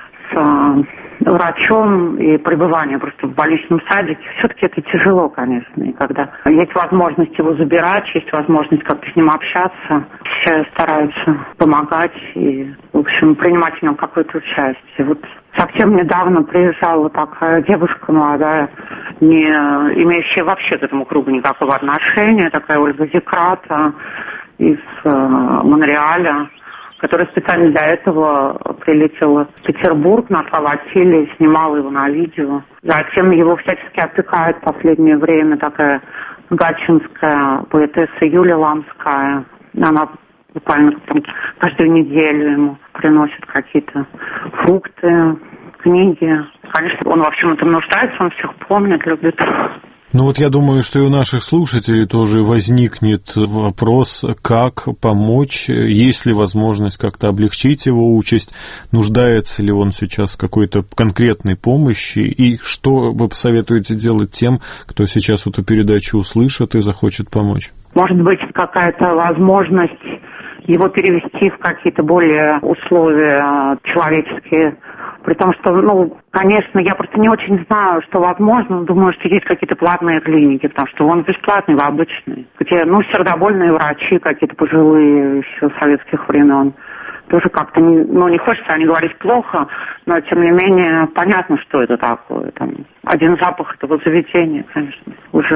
с врачом и пребывание просто в больничном садике, все-таки это тяжело, конечно. И когда есть возможность его забирать, есть возможность как-то с ним общаться, все стараются помогать и, в общем, принимать в нем какое-то участие. Вот совсем недавно приезжала такая девушка молодая, не имеющая вообще к этому кругу никакого отношения, такая Ольга Зикрата из э, Монреаля, которая специально для этого прилетела в Петербург, нашла Василия, снимала его на видео. Затем его всячески опекает в последнее время такая гатчинская поэтесса Юлия Ламская. Она буквально там каждую неделю ему приносит какие-то фрукты, книги. Конечно, он во всем этом нуждается, он всех помнит, любит. Ну вот я думаю, что и у наших слушателей тоже возникнет вопрос, как помочь, есть ли возможность как-то облегчить его участь, нуждается ли он сейчас в какой-то конкретной помощи, и что вы посоветуете делать тем, кто сейчас эту передачу услышит и захочет помочь? Может быть, какая-то возможность его перевести в какие-то более условия человеческие. При том, что, ну, конечно, я просто не очень знаю, что возможно. Думаю, что есть какие-то платные клиники, потому что он бесплатный, в обычный. Где, ну, сердобольные врачи какие-то пожилые еще советских времен. тоже как-то, не, ну, не хочется о ней говорить плохо, но, тем не менее, понятно, что это такое. Там, один запах этого заведения, конечно,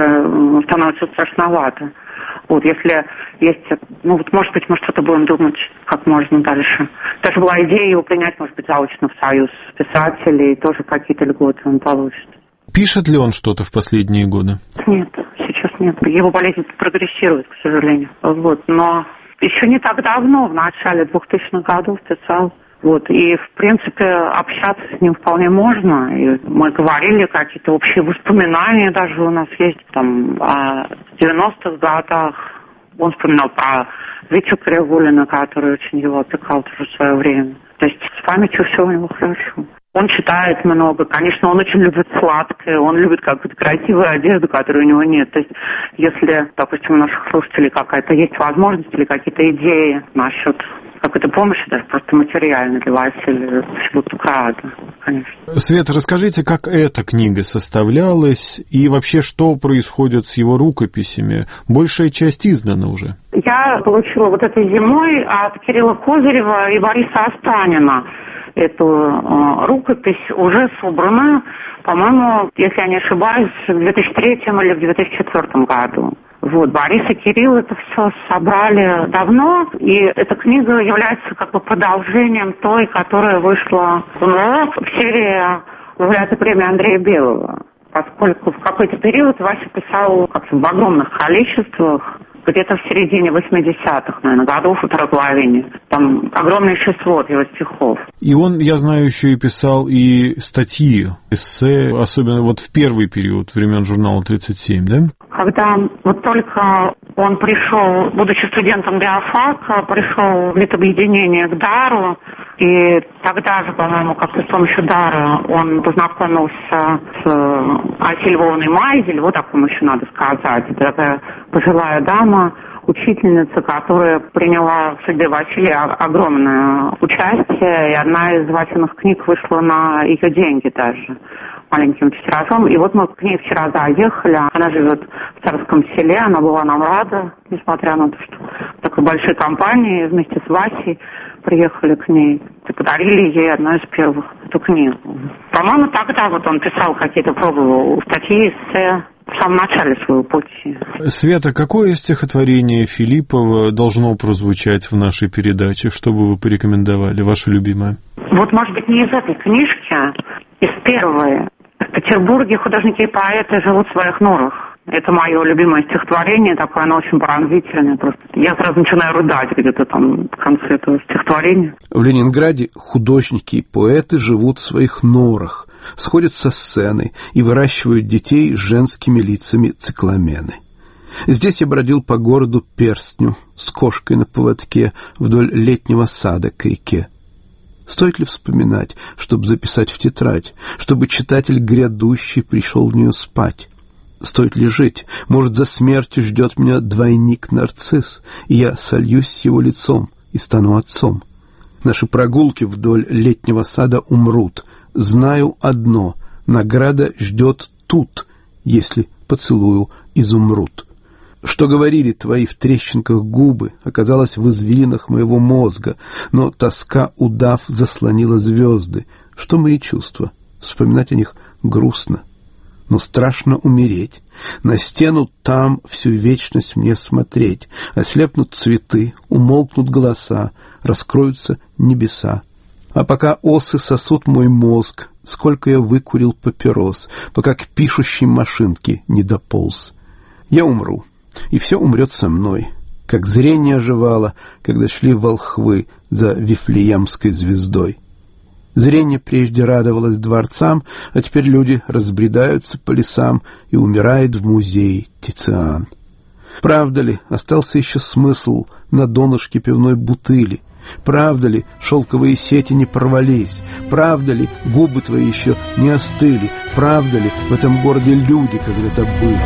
уже становится страшновато. Вот, если есть, ну, вот, может быть, мы что-то будем думать, как можно дальше. Даже была идея его принять, может быть, заочно в союз писателей, тоже какие-то льготы он получит. Пишет ли он что-то в последние годы? Нет, сейчас нет. Его болезнь прогрессирует, к сожалению. Вот, но еще не так давно, в начале двухтысячных годов писал. Вот, и, в принципе, общаться с ним вполне можно. И мы говорили, какие-то общие воспоминания даже у нас есть. Там, о девяностых годах он вспоминал про Витю Кривулина, который очень его опекал тоже в свое время. То есть с памятью все у него хорошо. Он читает много. Конечно, он очень любит сладкое. Он любит какую-то красивую одежду, которой у него нет. То есть, если, допустим, у наших слушателей какая-то есть возможность или какие-то идеи насчет какой-то помощи, даже просто материальной для Василия, буду только рада, конечно. Света, расскажите, как эта книга составлялась и вообще, что происходит с его рукописями? Большая часть издана уже. Я получила вот этой зимой от Кирилла Козырева и Бориса Останина эту э, рукопись, уже собранную, по-моему, если я не ошибаюсь, в две тысячи третьем или в две тысячи четвёртом году. Вот, Борис и Кирилл это все собрали давно, и эта книга является как бы продолжением той, которая вышла в серии лауреата премии Андрея Белого. Поскольку в какой-то период Вася писал как-то в огромных количествах, где-то в середине восьмидесятых, наверное, годов, во второй половине. Там огромнейший свод его стихов. И он, я знаю, еще и писал и статьи, эссе, особенно вот в первый период времен журнала тридцать семь, да? Когда вот только он пришел, будучи студентом биофака, пришел в литобъединение к Дару, и тогда же, по-моему, как-то с помощью Дара он познакомился с Асей Львовной Майзель, вот такому еще надо сказать, это такая пожилая дама, учительница, которая приняла в судьбе Василия огромное участие, и одна из Васиных книг вышла на ее деньги даже, маленьким тиражом. И вот мы к ней вчера заехали, она живет в Царском селе, она была нам рада, несмотря на то, что в такой большой компании вместе с Васей приехали к ней и подарили ей одну из первых эту книгу. По-моему, тогда вот он писал какие-то, пробовал статьи, эссе, в самом начале своего пути. Света, какое стихотворение Филиппова должно прозвучать в нашей передаче? Что бы вы порекомендовали, ваше любимое? Вот, может быть, не из этой книжки, из первой. В Петербурге художники и поэты живут в своих норах. Это мое любимое стихотворение, такое оно очень пронзительное. Просто я сразу начинаю рыдать где-то там в конце этого стихотворения. В Ленинграде художники и поэты живут в своих норах, сходят со сцены и выращивают детей с женскими лицами цикламены. Здесь я бродил по городу перстню с кошкой на поводке вдоль летнего сада к реке. Стоит ли вспоминать, чтобы записать в тетрадь, чтобы читатель грядущий пришел в нее спать? Стоит ли жить? Может, за смертью ждет меня двойник-нарцисс, и я сольюсь с его лицом и стану отцом. Наши прогулки вдоль летнего сада умрут. Знаю одно — награда ждет тут, если поцелую изумруд. Что говорили твои в трещинках губы, оказалось в извилинах моего мозга, но тоска, удав, заслонила звезды. Что мои чувства? Вспоминать о них грустно. Но страшно умереть, на стену там всю вечность мне смотреть. Ослепнут цветы, умолкнут голоса, раскроются небеса. А пока осы сосут мой мозг, сколько я выкурил папирос, пока к пишущей машинке не дополз. Я умру, и все умрет со мной, как зрение оживало, когда шли волхвы за Вифлеемской звездой. Зрение прежде радовалось дворцам, а теперь люди разбредаются по лесам, и умирает в музее Тициан. Правда ли, остался еще смысл на донышке пивной бутыли? Правда ли, шелковые сети не порвались? Правда ли, губы твои еще не остыли? Правда ли, в этом городе люди когда-то были?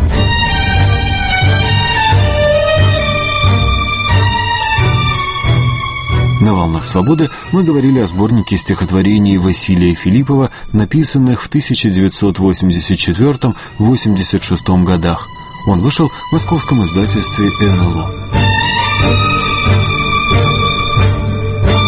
На «Волнах свободы» мы говорили о сборнике стихотворений Василия Филиппова, написанных в тысяча девятьсот восемьдесят четвёртом — восемьдесят шестом годах. Он вышел в московском издательстве эн эл о.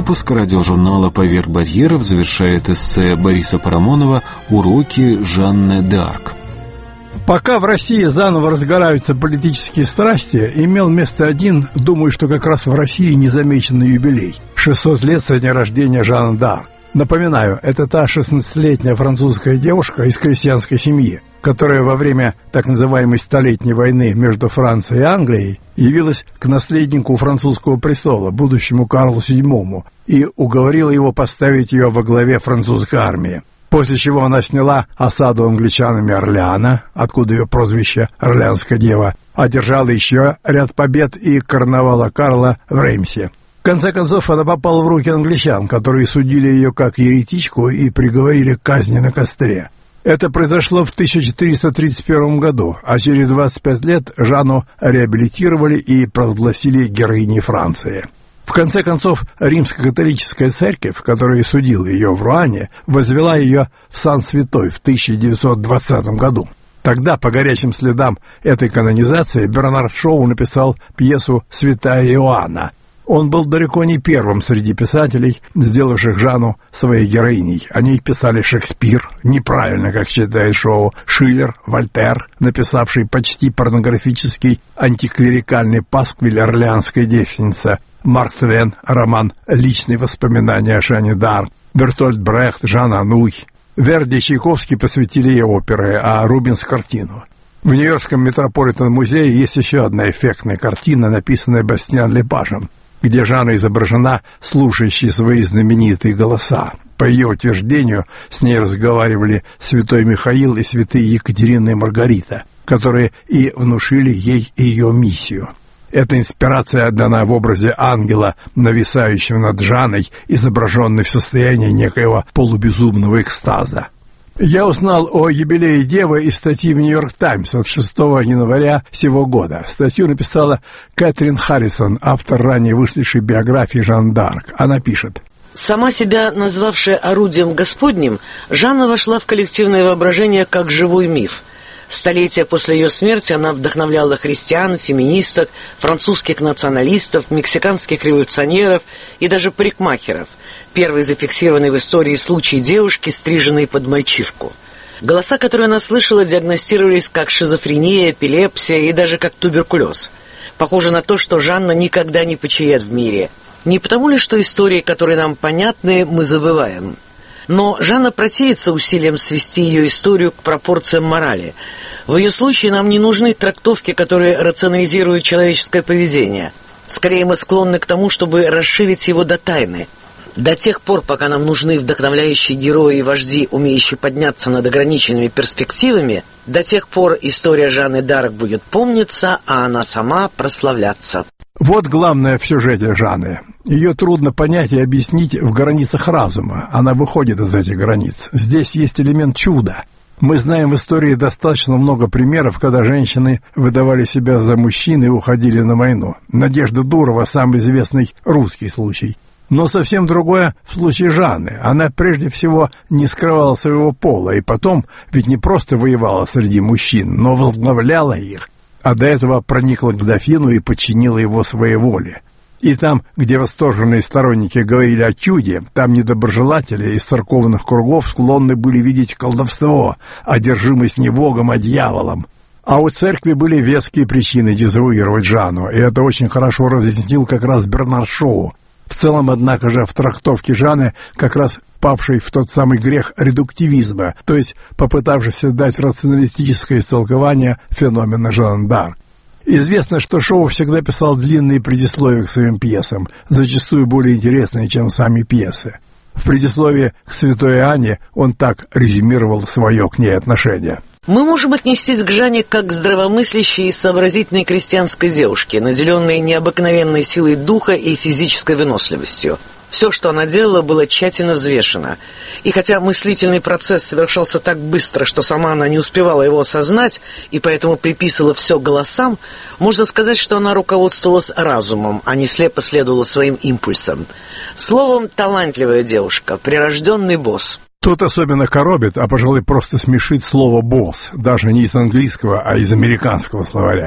выпуск радиожурнала «Поверх барьеров» завершает эссе Бориса Парамонова «Уроки Жанны д'Арк». Пока в России заново разгораются политические страсти, имел место один, думаю, что как раз в России незамеченный юбилей – шестьсот лет со дня рождения Жанны д'Арк. Напоминаю, это та шестнадцатилетняя французская девушка из крестьянской семьи, которая во время так называемой Столетней войны между Францией и Англией явилась к наследнику французского престола, будущему Карлу седьмому, и уговорила его поставить ее во главе французской армии. После чего она сняла осаду англичанами Орлеана, откуда ее прозвище «Орлеанская дева», одержала еще ряд побед и короновала Карла в Реймсе. В конце концов, она попала в руки англичан, которые судили ее как еретичку и приговорили к казни на костре. Это произошло в тысяча четыреста тридцать первом году, а через двадцать пять лет Жанну реабилитировали и провозгласили героиней Франции. В конце концов, римско-католическая церковь, которая судила ее в Руане, возвела ее в сан святой в тысяча девятьсот двадцатом году. Тогда, по горячим следам этой канонизации, Бернард Шоу написал пьесу «Святая Иоанна». Он был далеко не первым среди писателей, сделавших Жанну своей героиней. О ней писали Шекспир, неправильно, как считает Шоу, Шиллер, Вольтер, написавший почти порнографический антиклерикальный пасквиль «Орлеанская девственница», Марк Твен, роман «Личные воспоминания о Жанне д'Арк», Бертольд Брехт, Жан Ануй. Верди и Чайковский посвятили ей оперы, а Рубенс — картину. В Нью-Йоркском Метрополитен-музее есть еще одна эффектная картина, написанная Бастиан Лепажем, где Жанна изображена слушающей свои знаменитые голоса. По ее утверждению, с ней разговаривали святой Михаил и святые Екатерина и Маргарита, которые и внушили ей ее миссию. Эта инспирация дана в образе ангела, нависающего над Жанной, изображенной в состоянии некоего полубезумного экстаза. Я узнал о юбилее Девы из статьи в «Нью-Йорк Таймс» от шестого января сего года. Статью написала Кэтрин Харрисон, автор ранее вышедшей биографии Жанны д'Арк. Она пишет: «Сама себя назвавшая орудием Господним, Жанна вошла в коллективное воображение как живой миф. Столетия после ее смерти она вдохновляла христиан, феминисток, французских националистов, мексиканских революционеров и даже парикмахеров. Первый зафиксированный в истории случай девушки, стриженной под мальчишку. Голоса, которые она слышала, диагностировались как шизофрения, эпилепсия и даже как туберкулез. Похоже на то, что Жанна никогда не почиет в мире. Не потому ли, что истории, которые нам понятны, мы забываем? Но Жанна противится усилиям свести ее историю к пропорциям морали. В ее случае нам не нужны трактовки, которые рационализируют человеческое поведение. Скорее, мы склонны к тому, чтобы расширить его до тайны. До тех пор, пока нам нужны вдохновляющие герои и вожди, умеющие подняться над ограниченными перспективами, до тех пор история Жанны д'Арк будет помниться, а она сама прославляться». Вот главное в сюжете Жанны. Ее трудно понять и объяснить в границах разума. Она выходит из этих границ. Здесь есть элемент чуда. Мы знаем в истории достаточно много примеров, когда женщины выдавали себя за мужчин и уходили на войну. Надежда Дурова — самый известный русский случай. Но совсем другое в случае Жанны. Она прежде всего не скрывала своего пола, и потом ведь не просто воевала среди мужчин, но возглавляла их, а до этого проникла к дофину и подчинила его своей воле. И там, где восторженные сторонники говорили о чуде, там недоброжелатели из церковных кругов склонны были видеть колдовство, одержимость не Богом, а дьяволом. А у церкви были веские причины дезавуировать Жанну, и это очень хорошо разъяснил как раз Бернард Шоу. В целом, однако же, в трактовке Жанны как раз павшей в тот самый грех редуктивизма, то есть попытавшийся дать рационалистическое истолкование феномена Жанны д'Арк. Известно, что Шоу всегда писал длинные предисловия к своим пьесам, зачастую более интересные, чем сами пьесы. В предисловии к «Святой Иоанне» он так резюмировал свое к ней отношение. Мы можем отнестись к Жанне как к здравомыслящей и сообразительной крестьянской девушке, наделенной необыкновенной силой духа и физической выносливостью. Все, что она делала, было тщательно взвешено. И хотя мыслительный процесс совершался так быстро, что сама она не успевала его осознать, и поэтому приписывала все голосам, можно сказать, что она руководствовалась разумом, а не слепо следовала своим импульсам. Словом, талантливая девушка, прирожденный босс. Тут особенно коробит, а, пожалуй, просто смешит слово «босс», даже не из английского, а из американского словаря.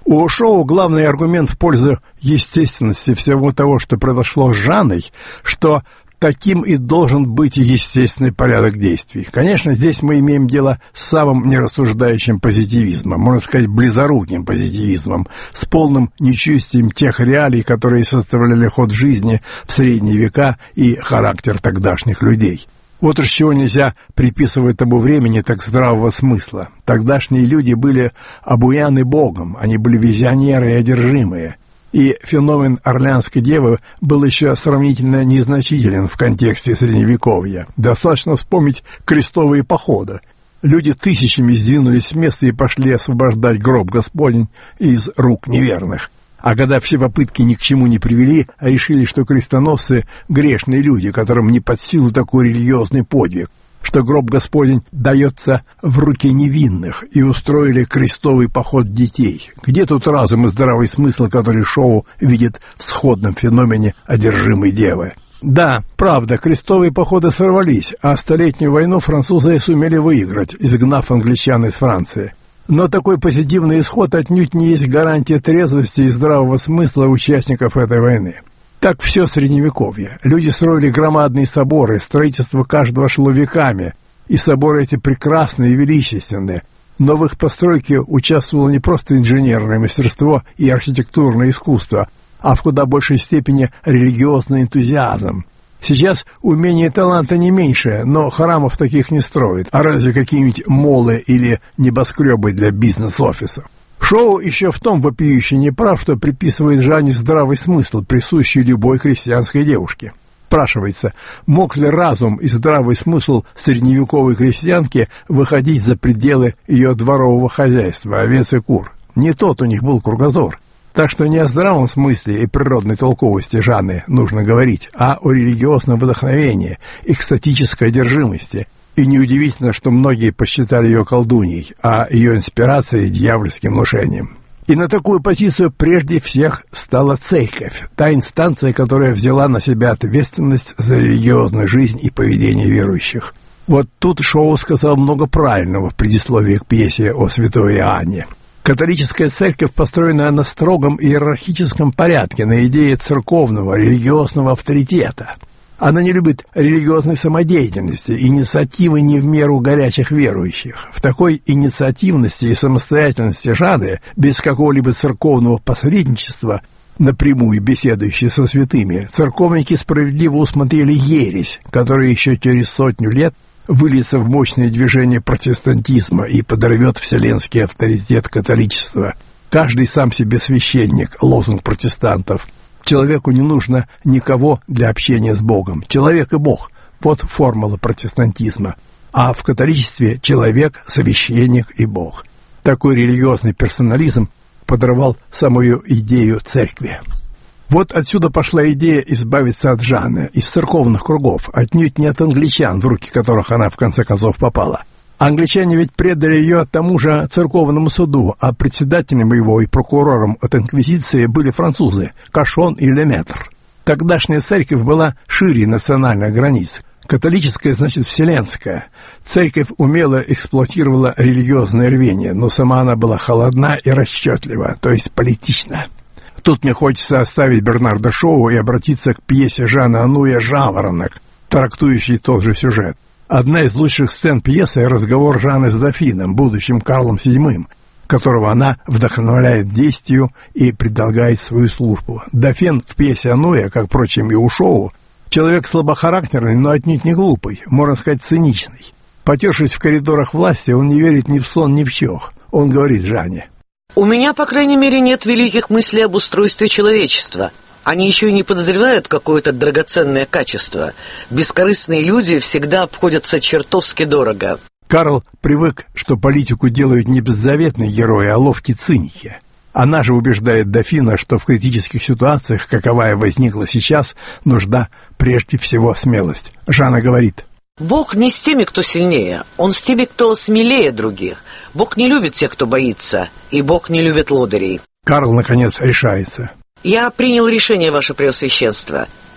У Шоу главный аргумент в пользу естественности всего того, что произошло с Жанной, что таким и должен быть естественный порядок действий. Конечно, здесь мы имеем дело с самым нерассуждающим позитивизмом, можно сказать, близоруким позитивизмом, с полным нечувствием тех реалий, которые составляли ход жизни в средние века и характер тогдашних людей. Вот уж чего нельзя приписывать тому времени так здравого смысла. Тогдашние люди были обуяны Богом, они были визионеры и одержимые. И феномен Орлеанской девы был еще сравнительно незначителен в контексте Средневековья. Достаточно вспомнить крестовые походы. Люди тысячами сдвинулись с места и пошли освобождать гроб Господень из рук неверных. А когда все попытки ни к чему не привели, а решили, что крестоносцы — грешные люди, которым не под силу такой религиозный подвиг, что гроб Господень дается в руки невинных, и устроили крестовый поход детей. Где тут разум и здравый смысл, который Шоу видит в сходном феномене одержимой девы? Да, правда, крестовые походы сорвались, а Столетнюю войну французы сумели выиграть, изгнав англичан из Франции. Но такой позитивный исход отнюдь не есть гарантия трезвости и здравого смысла участников этой войны. Так все Средневековье. Люди строили громадные соборы, строительство каждого шло веками, и соборы эти прекрасные и величественные. Но в их постройке участвовало не просто инженерное мастерство и архитектурное искусство, а в куда большей степени религиозный энтузиазм. Сейчас умение и таланта не меньше, но храмов таких не строят, а разве какие-нибудь молы или небоскребы для бизнес-офисов. Шоу еще в том вопиюще неправ, что приписывает Жанне здравый смысл, присущий любой христианской девушке. Спрашивается, мог ли разум и здравый смысл средневековой крестьянки выходить за пределы ее дворового хозяйства, овец и кур? Не тот у них был кругозор. Так что не о здравом смысле и природной толковости Жанны нужно говорить, а о религиозном вдохновении, экстатической одержимости. И неудивительно, что многие посчитали ее колдуньей, а ее инспирацией — дьявольским внушением. И на такую позицию прежде всех стала церковь, та инстанция, которая взяла на себя ответственность за религиозную жизнь и поведение верующих. Вот тут Шоу сказал много правильного в предисловии к пьесе о святой Иоанне. Католическая церковь построена на строгом иерархическом порядке, на идее церковного религиозного авторитета. Она не любит религиозной самодеятельности, инициативы не в меру горячих верующих. В такой инициативности и самостоятельности Жанны, без какого-либо церковного посредничества, напрямую беседующей со святыми, церковники справедливо усмотрели ересь, которая еще через сотню лет выльется в мощное движение протестантизма и подорвет вселенский авторитет католичества. Каждый сам себе священник, лозунг протестантов. Человеку не нужно никого для общения с Богом. Человек и Бог – вот формула протестантизма. А в католичестве человек, священник и Бог. Такой религиозный персонализм подорвал самую идею церкви. Вот отсюда пошла идея избавиться от Жанны из церковных кругов, отнюдь не от англичан, в руки которых она в конце концов попала. Англичане ведь предали ее тому же церковному суду, а председателем его и прокурором от инквизиции были французы Кашон и Леметр. Тогдашняя церковь была шире национальных границ. Католическая значит вселенская. Церковь умело эксплуатировала религиозное рвение, но сама она была холодна и расчетлива, то есть политична. Тут мне хочется оставить Бернарда Шоу и обратиться к пьесе Жана Ануя «Жаворонок», трактующей тот же сюжет. Одна из лучших сцен пьесы — разговор Жанны с дофином, будущим Карлом седьмым, которого она вдохновляет действию и предлагает свою службу. Дофин в пьесе Ануя, как, впрочем, и у Шоу, человек слабохарактерный, но отнюдь не глупый, можно сказать, циничный. Потершись в коридорах власти, он не верит ни в сон, ни в чёх. Он говорит Жанне: «У меня, по крайней мере, нет великих мыслей об устройстве человечества. Они еще и не подозревают какое-то драгоценное качество. Бескорыстные люди всегда обходятся чертовски дорого». Карл привык, что политику делают не беззаветные герои, а ловкие циники. Она же убеждает дофина, что в критических ситуациях, каковая возникла сейчас, нужна прежде всего смелость. Жанна говорит: «Бог не с теми, кто сильнее, Он с теми, кто смелее других. Бог не любит тех, кто боится, и Бог не любит лодырей». Карл, наконец, решается: «Я принял решение, Ваше Преосвященство.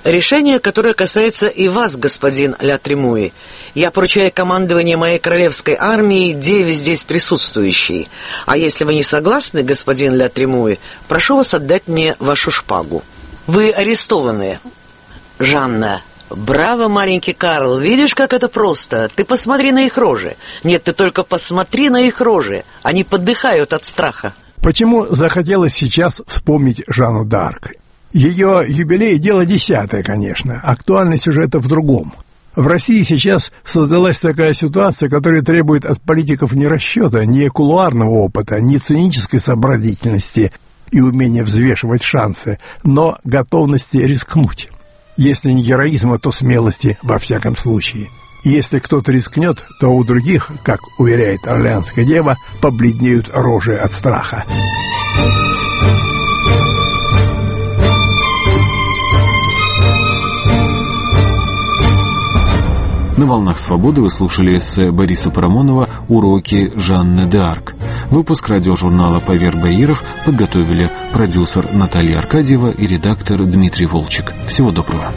Решение, которое касается и вас, господин Ля Тремуи. Я поручаю командование моей королевской армии деве здесь присутствующей. А если вы не согласны, господин Ля Тремуи, прошу вас отдать мне вашу шпагу. Вы арестованы. Жанна. Браво, маленький Карл, видишь, как это просто? Ты посмотри на их рожи. Нет, ты только посмотри на их рожи. Они подыхают от страха. Почему захотелось сейчас вспомнить Жанну д'Арк? Ее юбилей – дело десятое, конечно. Актуальность сюжета в другом. В России сейчас создалась такая ситуация, которая требует от политиков не расчета, не кулуарного опыта, не цинической сообразительности и умения взвешивать шансы, но готовности рискнуть. Если не героизма, то смелости во всяком случае. И если кто-то рискнет, то у других, как уверяет Орлеанская дева, побледнеют рожи от страха. На «Волнах свободы» вы слушали эссе Бориса Парамонова «Уроки Жанны д'Арк». Выпуск радиожурнала «Павер Баиров» подготовили продюсер Наталья Аркадьева и редактор Дмитрий Волчек. Всего доброго.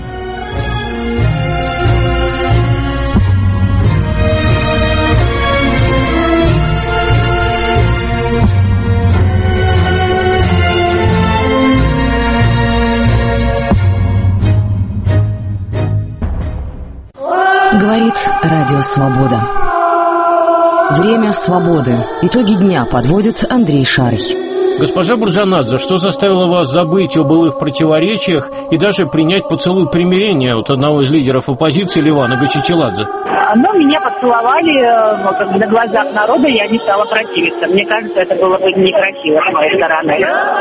Говорит Радио Свобода. Время свободы. Итоги дня подводит Андрей Шарий. Госпожа Бурджанадзе, что заставило вас забыть о былых противоречиях и даже принять поцелуй примирения от одного из лидеров оппозиции Левана Гачичеладзе? Но меня поцеловали, но как бы на глазах народа я не стала противиться. Мне кажется, это было бы некрасиво с моей стороны.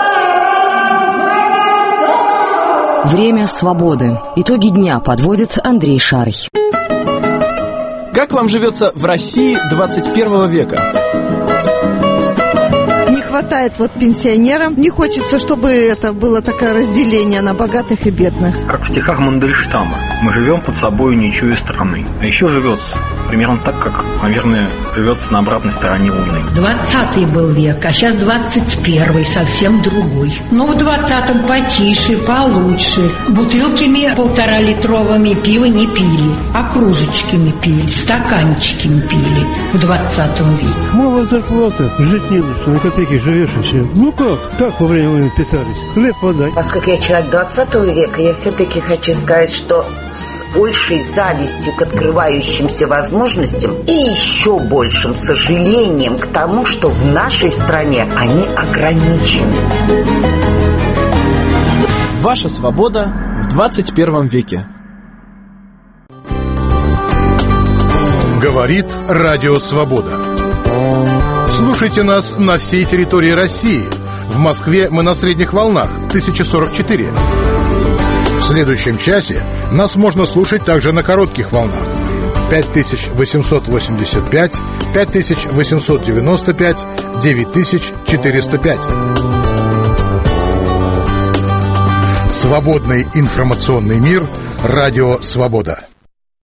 Время свободы. Итоги дня подводит Андрей Шарий. Как вам живется в России двадцать первого века? Не хватает вот пенсионерам. Не хочется, чтобы это было такое разделение на богатых и бедных. Как в стихах Мандельштама. Мы живем под собой, не чуя страны. А еще живется примерно так, как, наверное, живется на обратной стороне Луны. Двадцатый был век, а сейчас двадцать первый, совсем другой. Ну, в двадцатом потише, получше. Бутылками полтора-литровыми пива не пили, а кружечками пили, стаканчиками пили в двадцатом веке. Мало зарплата, жить не на что, на копейки живешь и все. Ну как? Как во время войны питались? Хлеб, вода. Поскольку я человек двадцатого века, я все-таки хочу сказать, что с большей завистью к открывающимся возможностям и еще большим сожалением к тому, что в нашей стране они ограничены. Ваша свобода в двадцать первом веке. Говорит Радио Свобода. Слушайте нас на всей территории России. В Москве мы на средних волнах тысяча сорок четыре. В следующем часе нас можно слушать также на коротких волнах пять тысяч восемьсот восемьдесят пять, пять тысяч восемьсот девяносто пять, девять тысяч четыреста пять. Свободный информационный мир. Радио Свобода.